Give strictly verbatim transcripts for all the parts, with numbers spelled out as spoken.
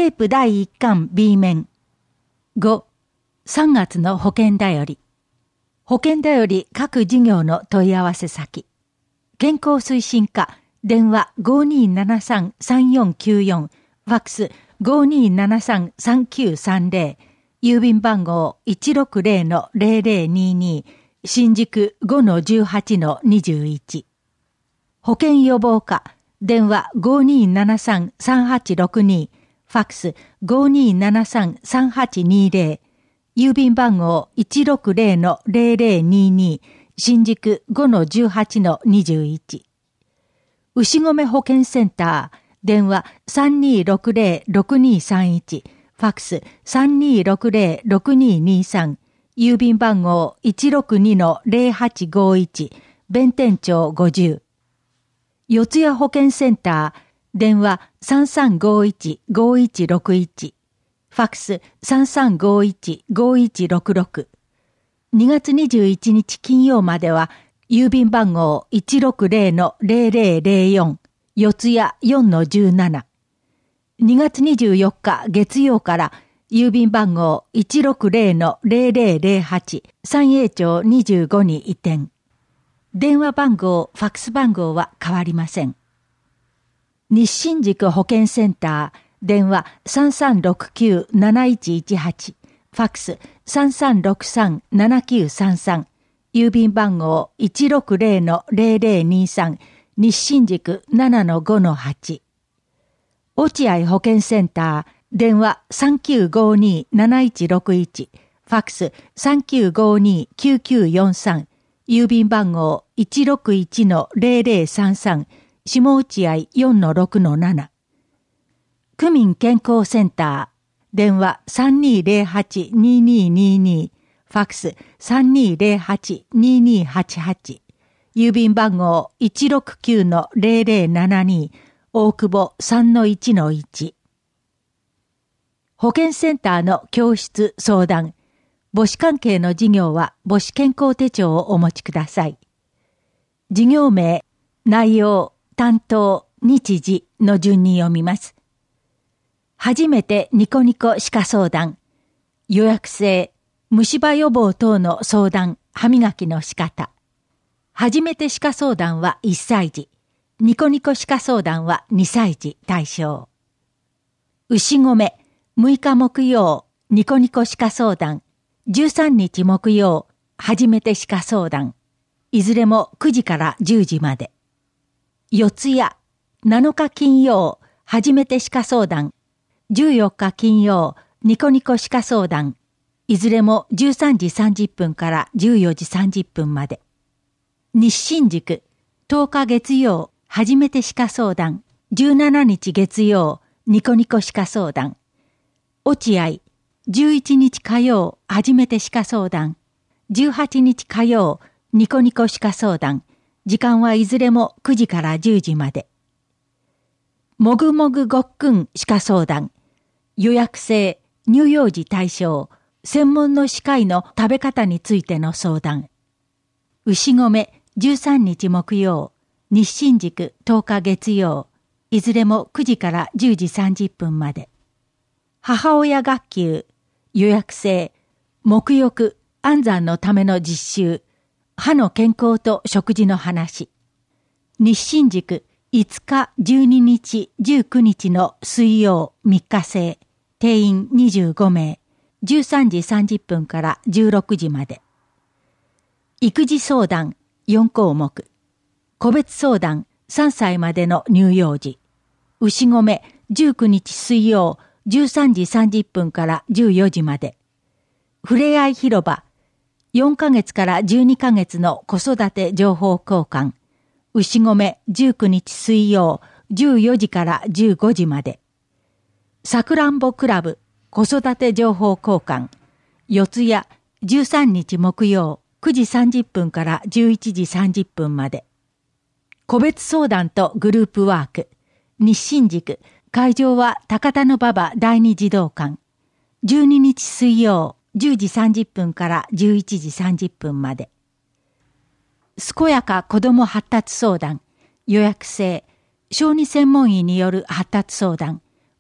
テープだいいっかん B 面。ご、さんがつの保険だより。保険だより各事業の問い合わせ先。健康推進課、電話 ごにーななさんさんよんきゅうよん、ファックス ごにーななさんさんきゅうさんぜろ、郵便番号 いちろくぜろのぜろぜろにに、新宿 ごのじゅうはちのにじゅういち。保険予防課、電話 ごにーななさんさんはちろくに、ファックス ごにーななさんさんはちにぜろ、郵便番号 いちろくぜろのぜろぜろにに、新宿 ごのじゅうはちのにじゅういち。牛込保健センター、電話 さんにーろくぜろろくにーさんいち、ファックス さんにーろくぜろろくにーにさん、郵便番号 いちろくにのぜろはちごいち、弁天町ごじゅう。四谷保健センター、電話 さんさんごいちごいちろくいち、ファックス さんさんごいちごいちろくろく。にがつにじゅういちにち金曜までは、郵便番号 いちろくぜろのぜろぜろぜろよん、四谷 よんのじゅうなな。にがつにじゅうよっか月曜から郵便番号 いちろくぜろのぜろぜろぜろはち、三栄町にじゅうごに移転。電話番号、ファックス番号は変わりません。日新宿保健センター、電話 さんさんろくきゅうなないちいちはち、ファックス さんさんろくさんななきゅうさんさん、郵便番号 いちろくぜろのぜろぜろにさん、日新宿 ななのごのはち。落合保健センター、電話 さんきゅうごになないちろくいち、ファックス さんきゅうごにきゅうきゅうよんさん、郵便番号 いちろくいちのぜろぜろさんさん、下落合 よんのろくのなな。区民健康センター、電話 さんにーぜろはちにーにーにーにー、ファックス さんにーぜろはちにーにーはちはち、郵便番号 いちろくきゅうのぜろぜろななに、大久保 さんのいちのいち。保健センターの教室相談。母子関係の事業は母子健康手帳をお持ちください。事業名、内容、担当、日時の順に読みます。初めてニコニコ歯科相談。予約制、虫歯予防等の相談、歯磨きの仕方。初めて歯科相談はいっさい児。ニコニコ歯科相談はにさい児対象。牛込、むいか木曜、ニコニコ歯科相談。じゅうさんにち木曜、初めて歯科相談。いずれもくじからじゅうじまで。四谷、なのか金曜、初めて歯科相談。じゅうよっか金曜、ニコニコ歯科相談。いずれもじゅうさんじさんじゅっぷんからじゅうよじさんじゅっぷんまで。日新宿、とおか月曜、初めて歯科相談。じゅうしちにち月曜、ニコニコ歯科相談。落合、じゅういちにち火曜、初めて歯科相談。じゅうはちにち火曜、ニコニコ歯科相談。時間はいずれもくじからじゅうじまで。もぐもぐごっくん歯科相談。予約制、乳幼児対象、専門の歯科医の食べ方についての相談。牛込、じゅうさんにち木曜、日新宿とおか月曜、いずれもくじからじゅうじさんじゅっぷんまで。母親学級、予約制、沐浴、安産のための実習、歯の健康と食事の話。日新宿いつか、じゅうににち、じゅうくにちの水曜みっか制、定員にじゅうごめい、じゅうさんじさんじゅっぷんからじゅうろくじまで。育児相談よんこうもく。個別相談さんさいまでの乳幼児。牛込じゅうくにち水曜じゅうさんじさんじゅっぷんからじゅうよじまで。ふれあい広場よんかげつからじゅうにかげつの子育て情報交換。牛込じゅうくにち水曜じゅうよじからじゅうごじまで。さくらんぼクラブ子育て情報交換。四谷じゅうさんにち木曜くじさんじゅっぷんからじゅういちじさんじゅっぷんまで。個別相談とグループワーク。日新宿。会場は高田馬場第二児童館。じゅうににち水曜じゅうじさんじゅっぷんからじゅういちじさんじゅっぷんまで。健やか子ども発達相談。予約制。小児専門医による発達相談。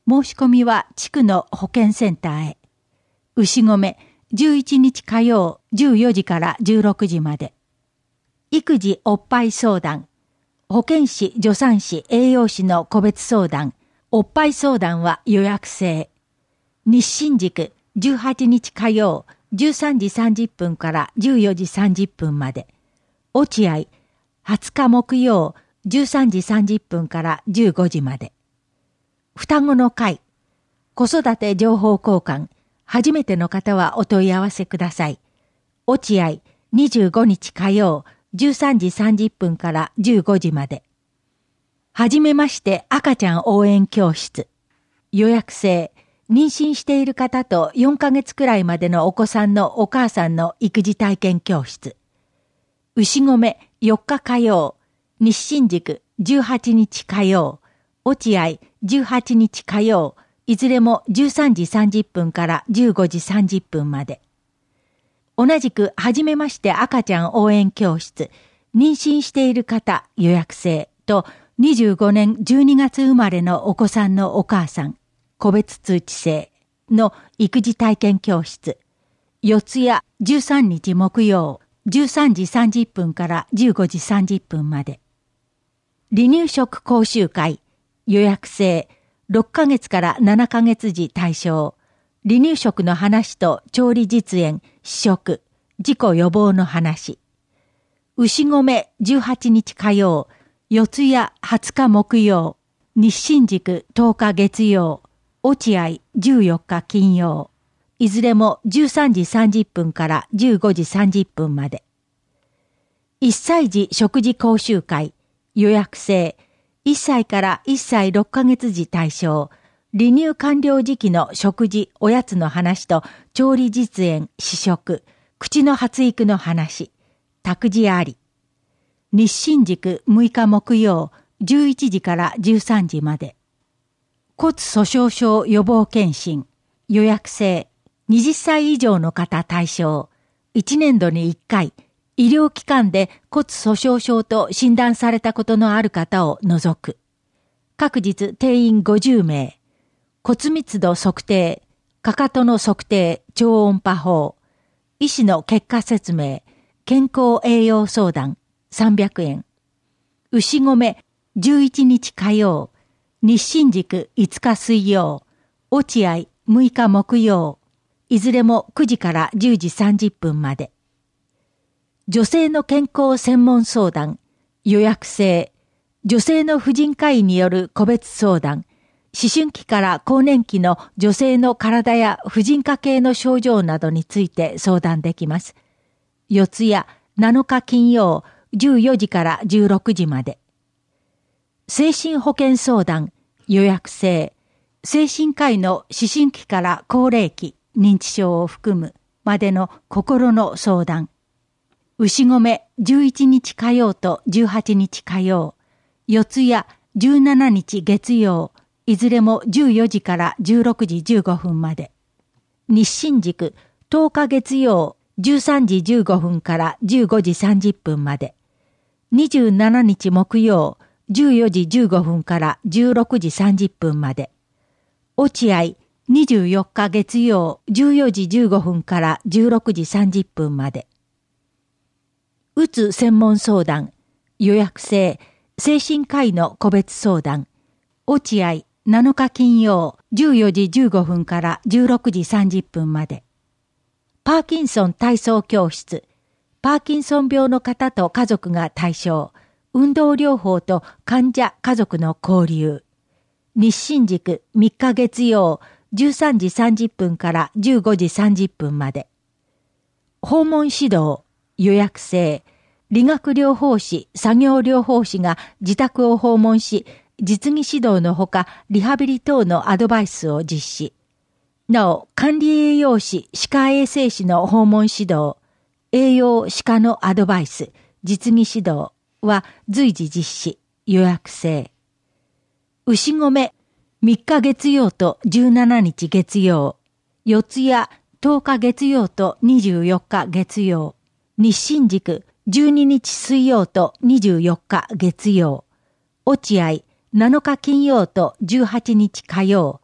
申し込みは地区の保健センターへ。牛込、じゅういちにち火曜じゅうよじからじゅうろくじまで。育児おっぱい相談。保健師、助産師、栄養士の個別相談。おっぱい相談は予約制。日新宿じゅうはちにち火曜じゅうさんじさんじゅっぷんからじゅうよじさんじゅっぷんまで。落合はつか木曜じゅうさんじさんじゅっぷんからじゅうごじまで。双子の会。子育て情報交換。初めての方はお問い合わせください。落合にじゅうごにち火曜じゅうさんじさんじゅっぷんからじゅうごじまで。はじめまして赤ちゃん応援教室。予約制。妊娠している方とよんかげつくらいまでのお子さんのお母さんの育児体験教室。牛込よっか火曜、日新宿じゅうはちにち火曜、落合じゅうはちにち火曜、いずれもじゅうさんじさんじゅっぷんからじゅうごじさんじゅっぷんまで。同じくはじめまして赤ちゃん応援教室、妊娠している方予約制とにじゅうごねんじゅうにがつ生まれのお子さんのお母さん、個別通知制の育児体験教室、四谷じゅうさんにち木曜、じゅうさんじさんじゅっぷんからじゅうごじさんじゅっぷんまで。離乳食講習会、予約制、ろっかげつからななかげつ時対象、離乳食の話と調理実演、試食、事故予防の話。牛込じゅうはちにち火曜、四谷はつか木曜、日新宿とおか月曜、落合じゅうよっか金曜。いずれもじゅうさんじさんじゅっぷんからじゅうごじさんじゅっぷんまで。いっさい児食事講習会、予約制、いっさいからいっさいろっかげつ時対象、離乳完了時期の食事、おやつの話と調理実演、試食、口の発育の話、託児あり。日新宿むいか木曜、じゅういちじからじゅうさんじまで。骨粗鬆症予防検診、予約制、はたち以上の方対象、いちねんどにいっかい、医療機関で骨粗鬆症と診断されたことのある方を除く。各日定員ごじゅうめい、骨密度測定、かかとの測定、超音波法、医師の結果説明、健康栄養相談、さんびゃくえん。牛込じゅういちにち火曜、日新宿いつか水曜、落合むいか木曜、いずれもくじからじゅうじさんじゅっぷんまで。女性の健康専門相談、予約制、女性の婦人科医による個別相談、思春期から更年期の女性の体や婦人科系の症状などについて相談できます。四谷なのか金曜、じゅうよじからじゅうろくじまで。精神保健相談、予約制、精神科医の思春期から高齢期、認知症を含むまでの心の相談。牛込じゅういちにち火曜とじゅうはちにち火曜、四谷じゅうしちにち月曜、いずれもじゅうよじからじゅうろくじじゅうごふんまで。日新宿とおか月曜、じゅうさんじじゅうごふんからじゅうごじさんじゅっぷんまで。にじゅうしちにち木曜、じゅうよじじゅうごふんからじゅうろくじさんじゅっぷんまで。落合にじゅうよっか月曜、じゅうよじじゅうごふんからじゅうろくじさんじゅっぷんまで。うつ専門相談、予約制、精神科医の個別相談、落合なのか金曜、じゅうよじじゅうごふんからじゅうろくじさんじゅっぷんまで。パーキンソン体操教室、パーキンソン病の方と家族が対象、運動療法と患者家族の交流。日新宿みっか月曜、じゅうさんじさんじゅっぷんからじゅうごじさんじゅっぷんまで。訪問指導、予約制、理学療法士、作業療法士が自宅を訪問し、実技指導のほかリハビリ等のアドバイスを実施。なお、管理栄養士、歯科衛生士の訪問指導、栄養歯科のアドバイス、実技指導は随時実施、予約制。牛込みっか月曜とじゅうしちにち月曜、四谷とおか月曜とにじゅうよっか月曜、日新宿じゅうににち水曜とにじゅうよっか月曜、落合なのか金曜とじゅうはちにち火曜、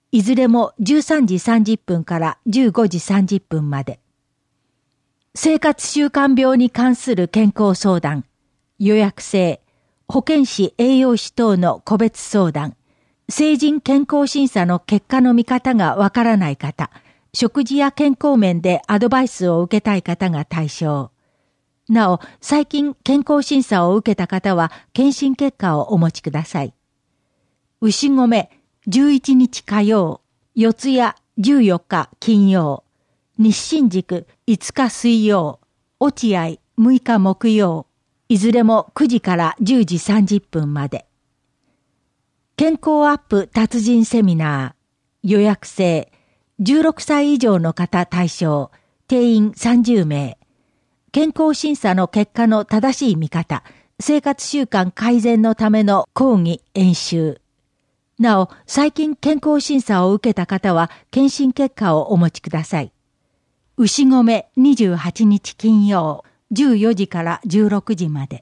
いずれもじゅうさんじさんじゅっぷんからじゅうごじさんじゅっぷんまで。生活習慣病に関する健康相談、予約制、保健師栄養士等の個別相談、成人健康審査の結果の見方がわからない方、食事や健康面でアドバイスを受けたい方が対象。なお、最近健康審査を受けた方は検診結果をお持ちください。牛込じゅういちにち火曜、四谷じゅうよっか金曜、日新宿いつか水曜、落合むいか木曜、いずれもくじからじゅうじさんじゅっぷんまで。健康アップ達人セミナー、予約制、じゅうろくさい以上の方対象、定員さんじゅうめい。健康審査の結果の正しい見方、生活習慣改善のための講義演習。なお、最近健康審査を受けた方は検診結果をお持ちください。牛込にじゅうはちにち金曜、じゅうよじからじゅうろくじまで。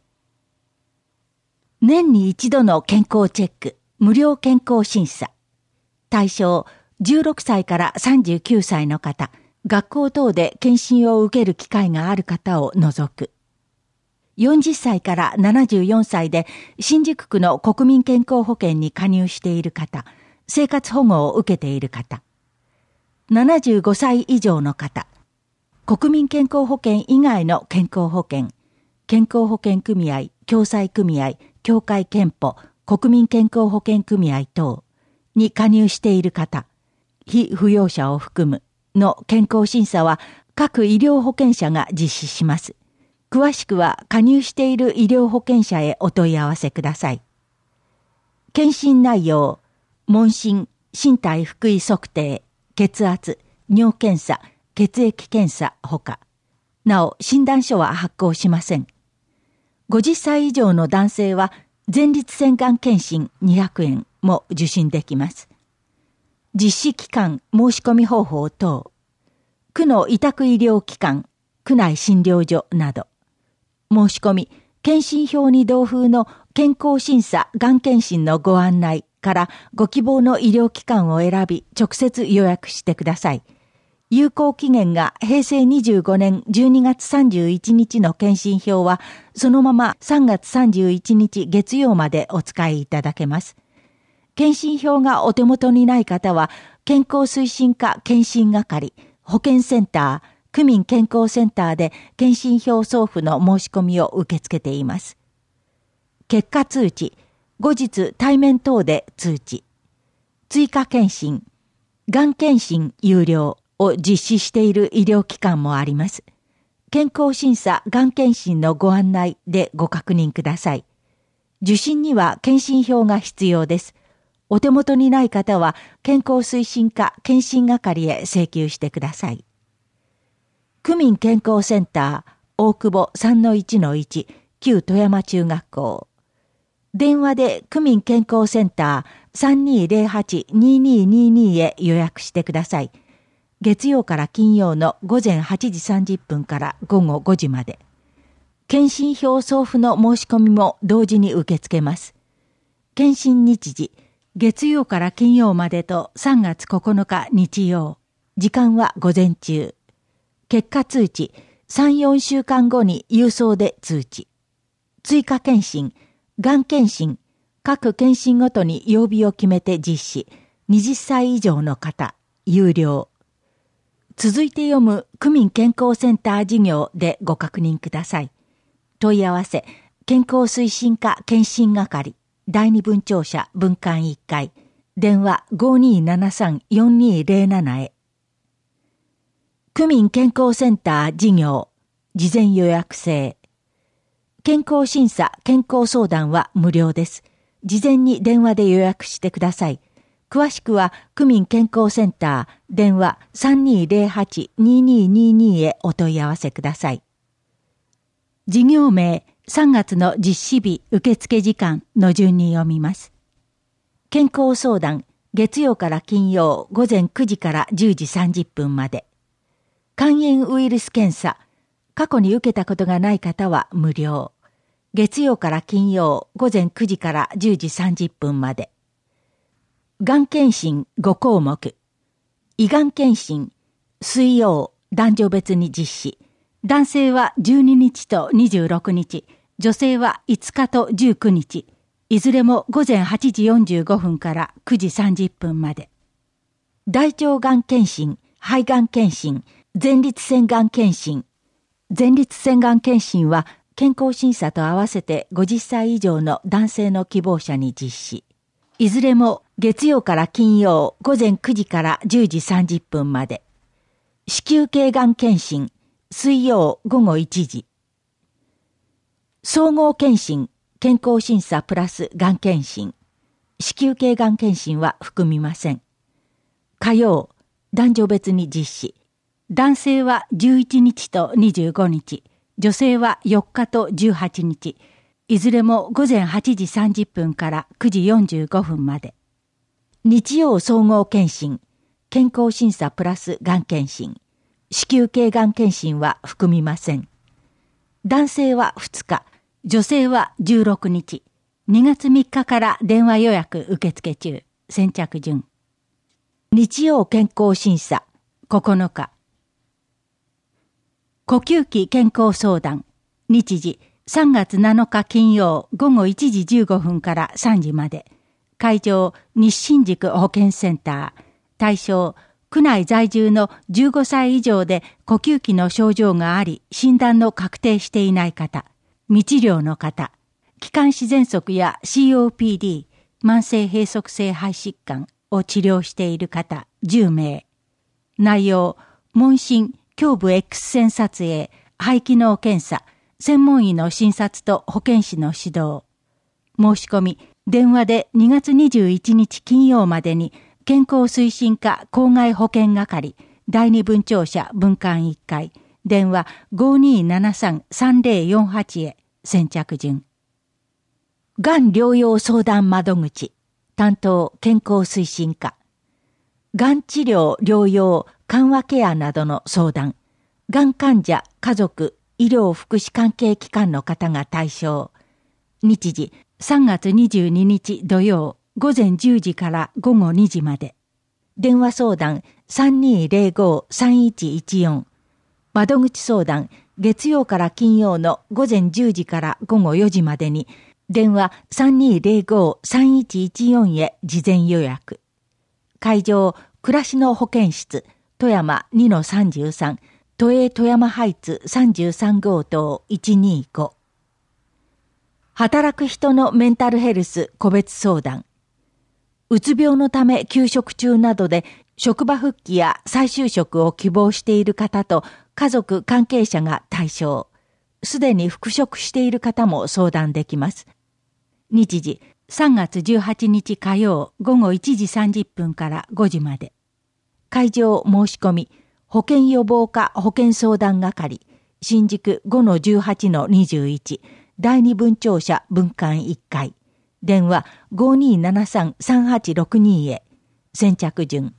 年に一度の健康チェック、無料健康審査。対象、じゅうろくさいからさんじゅうきゅうさいの方、学校等で検診を受ける機会がある方を除く。よんじゅっさいからななじゅうよんさいで新宿区の国民健康保険に加入している方、生活保護を受けている方。ななじゅうごさい以上の方、国民健康保険以外の健康保険、健康保険組合、共済組合、協会憲法、国民健康保険組合等に加入している方、被扶養者を含むの健康審査は各医療保険者が実施します。詳しくは加入している医療保険者へお問い合わせください。検診内容、問診、身体腹囲測定、血圧、尿検査、血液検査ほか。なお、診断書は発行しません。ごじゅっさい以上の男性は前立腺がん検診にひゃくえんも受診できます。実施期間、申し込み方法等、区の委託医療機関、区内診療所など、申し込み、検診票に同封の健康審査がん検診のご案内からご希望の医療機関を選び直接予約してください。有効期限がへいせいにじゅうごねんじゅうにがつさんじゅういちにちの検診票はそのままさんがつさんじゅういちにち月曜までお使いいただけます。検診票がお手元にない方は健康推進課検診係、保健センター、区民健康センターで検診票送付の申し込みを受け付けています。結果通知、後日対面等で通知。追加検診、がん検診有料を実施している医療機関もあります。健康審査がん検診のご案内でご確認ください。受診には検診票が必要です。お手元にない方は健康推進課検診係へ請求してください。区民健康センター大久保 さんのいちのいち 旧富山中学校。電話で区民健康センター さんにーぜろはち にーにーにーにー へ予約してください。月曜から金曜のごぜんはちじさんじゅっぷんからごごごじまで。検診票送付の申し込みも同時に受け付けます。検診日時、月曜から金曜までとさんがつここのか日曜。時間は午前中。結果通知、さん、よんしゅうかんごに郵送で通知。追加検診、がん検診、各検診ごとに曜日を決めて実施。はたち以上の方、有料。続いて読む区民健康センター事業でご確認ください。問い合わせ、健康推進課検診係、だいに分庁舎分館いっかい、電話 ごにーななさん よんにーぜろなな へ。区民健康センター事業、事前予約制。健康審査、健康相談は無料です。事前に電話で予約してください。詳しくは区民健康センター電話 さんにーぜろはち にーにーにーにー へお問い合わせください。事業名、さんがつの実施日受付時間の順に読みます。健康相談、月曜から金曜ごぜんくじからじゅうじさんじゅっぷんまで。肝炎ウイルス検査、過去に受けたことがない方は無料。月曜から金曜ごぜんくじからじゅうじさんじゅっぷんまで。 がん検診ご項目。胃がん検診、水曜、男女別に実施。男性はじゅうににちとにじゅうろくにち、女性はいつかとじゅうくにち、いずれもごぜんはちじよんじゅうごふんからくじさんじゅっぷんまで。大腸がん検診、肺がん検診、前立腺がん検診。前立腺がん検診は健康審査と合わせてごじゅっさい以上の男性の希望者に実施。いずれも月曜から金曜ごぜんくじからじゅうじさんじゅっぷんまで。子宮頸がん検診、水曜ごごいちじ。総合検診、健康審査プラスがん検診。子宮頸がん検診は含みません。火曜、男女別に実施。男性はじゅういちにちとにじゅうごにち、女性はよっかとじゅうはちにち、いずれもごぜんはちじさんじゅっぷんからくじよんじゅうごふんまで。日曜総合検診、健康審査プラスがん検診。子宮頸がん検診は含みません。男性はふつか、女性はじゅうろくにち、にがつみっかから電話予約受付中、先着順。日曜健康審査、ここのか。呼吸器健康相談、日時さんがつなのか金曜ごごいちじじゅうごふんからさんじまで。会場日新宿保健センター。対象区内在住のじゅうごさい以上で呼吸器の症状があり診断の確定していない方、未治療の方、気管支喘息や シーオーピーディー、慢性閉塞性肺疾患を治療している方じゅうめい。内容、問診、胸部 X 線撮影、肺機能検査、専門医の診察と保健師の指導。申し込み、電話でにがつにじゅういちにち金曜までに健康推進課公害保険係だいに分庁舎分館いっかい、電話 ごにーななさんさんぜろよんはち へ先着順。がん療養相談窓口、担当健康推進課。がん治療、療養、緩和ケアなどの相談。がん患者、家族、医療福祉関係機関の方が対象。日時さんがつにじゅうににち土曜ごぜんじゅうじからごごにじまで。電話相談 さんにーぜろごーさんいちいちよん。窓口相談月曜から金曜のごぜんじゅうじからごごよじまでに電話 さんにーぜろごーさんいちいちよん へ事前予約。会場暮らしの保健室富山 にのさんじゅうさん、都営富山ハイツさんじゅうさんごうとういちにーご。働く人のメンタルヘルス個別相談。うつ病のため休職中などで職場復帰や再就職を希望している方と家族関係者が対象。すでに復職している方も相談できます。日時さんがつじゅうはちにち火曜ごごいちじさんじゅっぷんからごじまで。会場申し込み保健予防課保健相談係新宿 ごのじゅうはちのにじゅういちだいに分庁舎分館いっかい、電話 ごにーななさんさんはちろくに へ先着順。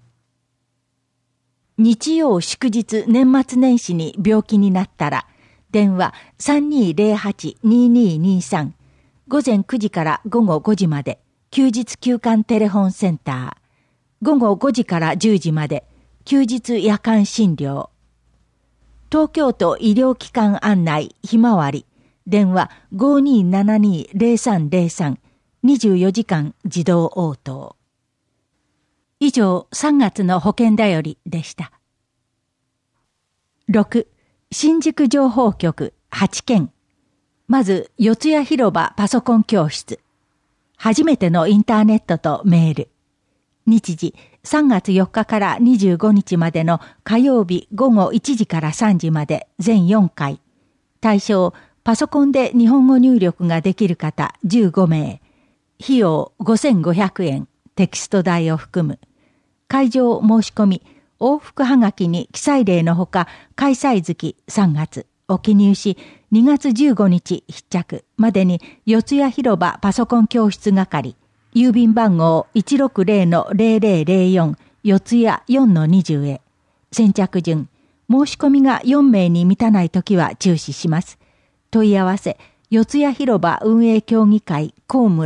日曜祝日年末年始に病気になったら電話 さんにーぜろはちにーにーにーさん、ごぜんくじからごごごじまで休日休館テレフォンセンター、ごごごじからじゅうじまで休日夜間診療。東京都医療機関案内ひまわり、電話 ごにーななにーぜろさんぜろさん、にじゅうよじかん自動応答。以上、さんがつの保険だよりでした。ろく、新宿情報局はちけん。まず、四谷広場パソコン教室。初めてのインターネットとメール。日時、さんがつよっかからにじゅうごにちまでの火曜日ごごいちじからさんじまで全よんかい。対象、パソコンで日本語入力ができる方じゅうごめい。費用ごせんごひゃくえん、テキスト代を含む。会場申し込み、往復はがきに記載例のほか、開催月さんがつを記入し、にがつじゅうごにち必着までに四谷広場パソコン教室係、郵便番号 いちろくぜろのぜろぜろぜろよん 四谷 よんのにじゅう へ。先着順。申し込みがよんめいに満たないときは中止します。問い合わせ、四谷広場運営協議会高村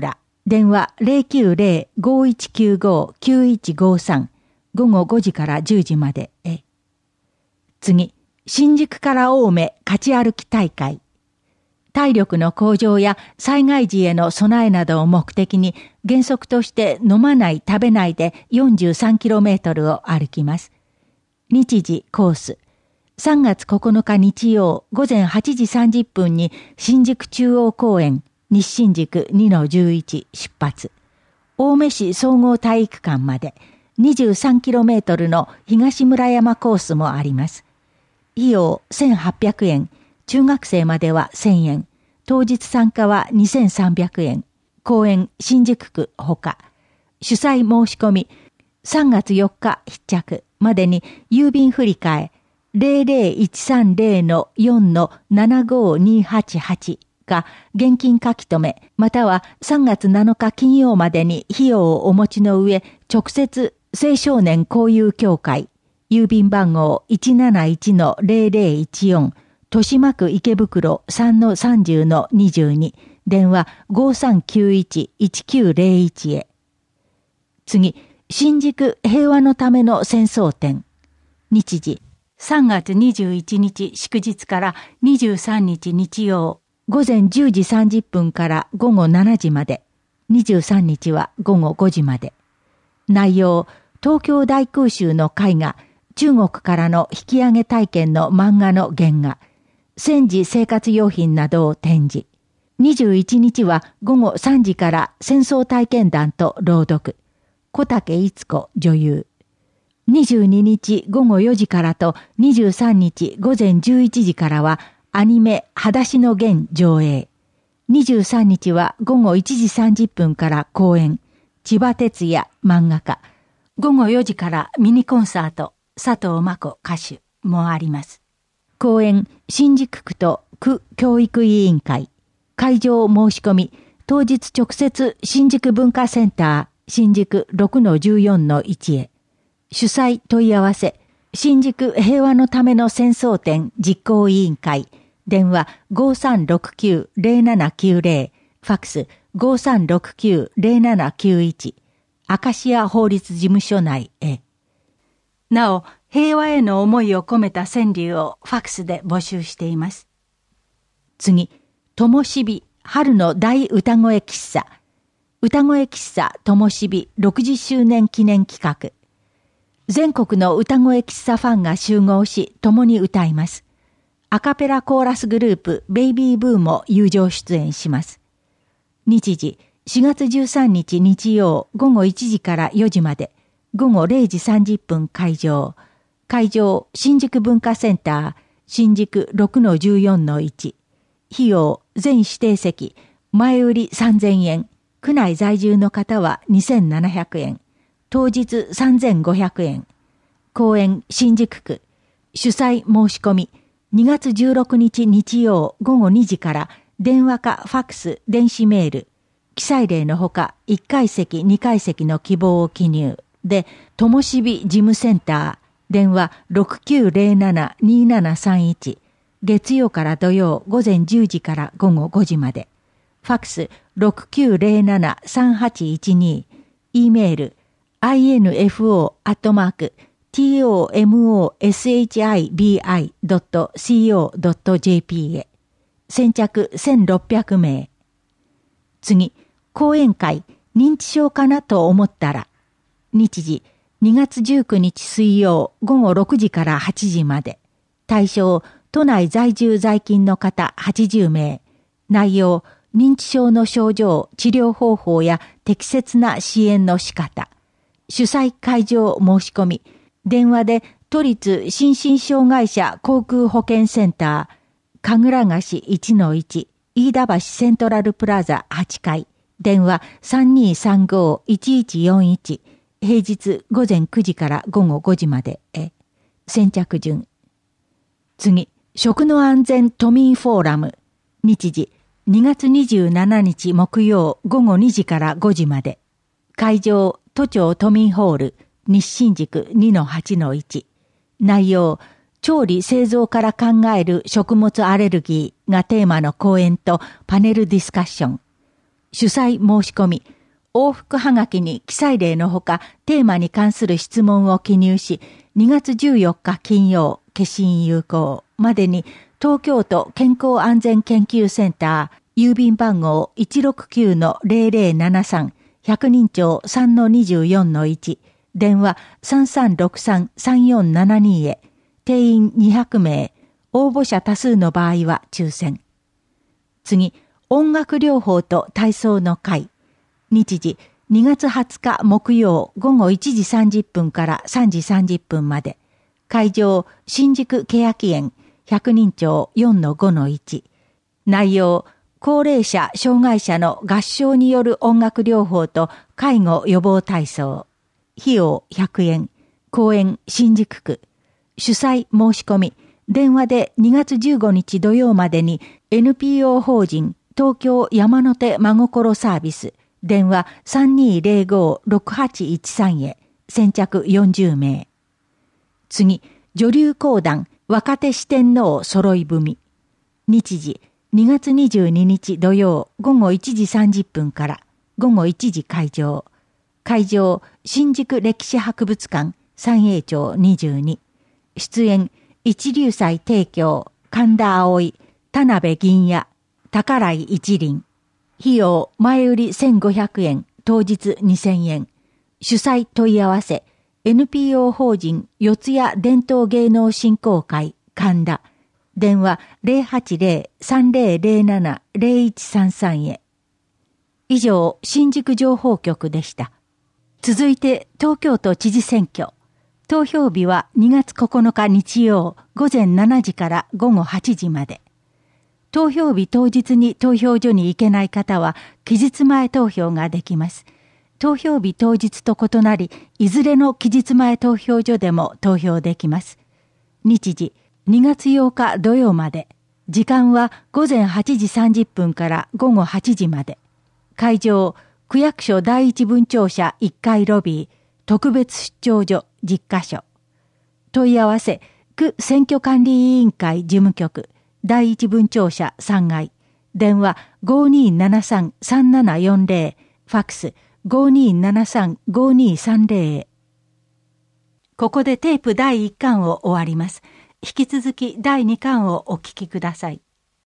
電話 ゼロきゅうゼロ ごいちきゅうご きゅういちごさん 午後ごじからじゅうじまでへ。次、新宿から青梅勝ち歩き大会。体力の向上や災害時への備えなどを目的に原則として飲まない食べないで よんじゅうさんキロメートル を歩きます。日時コース。さんがつここのか日曜午前はちじさんじゅっぷんに新宿中央公園西新宿 にのじゅういち 出発。青梅市総合体育館まで にじゅうさんキロメートル の東村山コースもあります。費用せんはっぴゃくえん。中学生まではせんえん。当日参加はにせんさんびゃくえん。公園新宿区ほか。主催申し込みさんがつよっか必着までに郵便振替 ゼロゼロいちさんゼロのよんのななごにはちはち か現金書き留めまたはさんがつなのか金曜までに費用をお持ちの上直接青少年交友協会郵便番号 いちなないちのゼロゼロいちよん 豊島区池袋 さんのさんじゅうのにじゅうに 電話 ごさんきゅういち いちきゅうゼロいち へ。次、新宿平和のための戦争展。日時さんがつにじゅういちにち祝日からにじゅうさんにち日曜午前じゅうじさんじゅっぷんから午後しちじまで。にじゅうさんにちは午後ごじまで。内容、東京大空襲の絵画、中国からの引き上げ体験の漫画の原画、戦時生活用品などを展示。にじゅういちにちは午後さんじから戦争体験談と朗読。小竹逸子女優。にじゅうににち午後よじからとにじゅうさんにち午前じゅういちじからはアニメ裸足の弦上映。にじゅうさんにちは午後いちじさんじゅっぷんから公演。千葉哲也漫画家。午後よじからミニコンサート佐藤真子歌手もあります。公演新宿区と区教育委員会。会場申し込み当日直接新宿文化センター新宿 ろくのじゅうよんのいち へ。主催問い合わせ新宿平和のための戦争展実行委員会。電話 ごさんろくきゅうゼロななきゅうゼロ。ファックス ごさんろくきゅうゼロななきゅういち。アカシア法律事務所内へ。なお、平和への思いを込めた川柳をファックスで募集しています。次、ともしび春の大歌声喫茶。歌声喫茶ともしびろくじゅっしゅうねん記念企画。全国の歌声喫茶ファンが集合し、共に歌います。アカペラコーラスグループベイビーブーも友情出演します。日時しがつじゅうさんにち日曜午後いちじからよじまで。午後れいじさんじゅっぷん会場。会場新宿文化センター新宿 ろくのじゅうよんのいち。費用全指定席前売りさんぜんえん。区内在住の方はにせんななひゃくえん。当日さんぜんごひゃくえん。公園新宿区。主催申し込み。にがつじゅうろくにち日曜午後にじから電話かファックス、電子メール。記載例のほかいっかい席、にかい席の希望を記入。で、ともしび事務センター。電話 ろくきゅうゼロなな にななさんいち。月曜から土曜午前じゅうじから午後ごじまで。ファックス ろくきゅうゼロなな さんはちいちに。E メール アイエヌエフオー アットマーク トモシビ ドット コ ドット ジェーピー へ。先着せんろっぴゃくめい。次、講演会認知症かなと思ったら。日時にがつじゅうくにち水曜午後ろくじからはちじまで。対象都内在住在勤の方はちじゅうめい。内容認知症の症状、治療方法や適切な支援の仕方。主催会場申し込み。電話で都立心身障害者航空保健センター、神楽菓子 いちのいち、飯田橋セントラルプラザはちかい。電話 さんにーさんご いちいちよんいち。平日午前くじから午後ごじまでへ。先着順。次、食の安全都民フォーラム。日時にがつにじゅうしちにち木曜午後にじからごじまで。会場都庁都民ホール西新宿 にのはちのいち。内容調理製造から考える食物アレルギーがテーマの講演とパネルディスカッション。 主催申し込み、往復はがきに記載例のほかテーマに関する質問を記入し、にがつじゅうよっか金曜、消印有効までに東京都健康安全研究センター、郵便番号 いちろくきゅうのゼロゼロななさん、百人町 さんのにじゅうよんのいち、電話 さんさんろくさんさんよんななに へ、定員にひゃくめい、応募者多数の場合は抽選。次、音楽療法と体操の会。日時、にがつはつか木曜午後いちじさんじゅっぷんからさんじさんじゅっぷんまで。会場、新宿欅園、百人町 よんのごのいち。内容、高齢者、障害者の合唱による音楽療法と介護予防体操。費用ひゃくえん。公園、新宿区。主催申し込み。電話でにがつじゅうごにち土曜までに エヌピーオー 法人東京山手真心サービス。電話 さんにーぜろごろくはちいちさん へ。先着よんじゅうめい。次、女流講談若手四天王揃い踏み。日時、にがつにじゅうににち土曜午後いちじさんじゅっぷんから午後いちじ会場。会場、新宿歴史博物館三栄町にじゅうに。出演、一流祭提供、神田葵、田辺銀也、宝井一輪。費用、前売りせんごひゃくえん、当日にせんえん。主催問い合わせ、エヌピーオー 法人四谷伝統芸能振興会、神田。電話 ゼロはちゼロ さんゼロゼロなな ゼロいちさんさん へ。以上、新宿情報局でした。続いて、東京都知事選挙。投票日はにがつここのか日曜午前しちじから午後はちじまで。投票日当日に投票所に行けない方は期日前投票ができます。投票日当日と異なり、いずれの期日前投票所でも投票できます。日時、にがつようか土曜まで。時間は午前はちじさんじゅっぷんから午後はちじまで。会場、区役所第一分庁舎いっかいロビー、特別出張所じゅっかしょ。問い合わせ、区選挙管理委員会事務局、第一分庁舎さんがい。電話 ごにーななさんさんななよんゼロ、ファックス ごにーななさんごにーさんゼロ へ。ここでテープだいいっかんを終わります。引き続きだいにかんをお聞きください。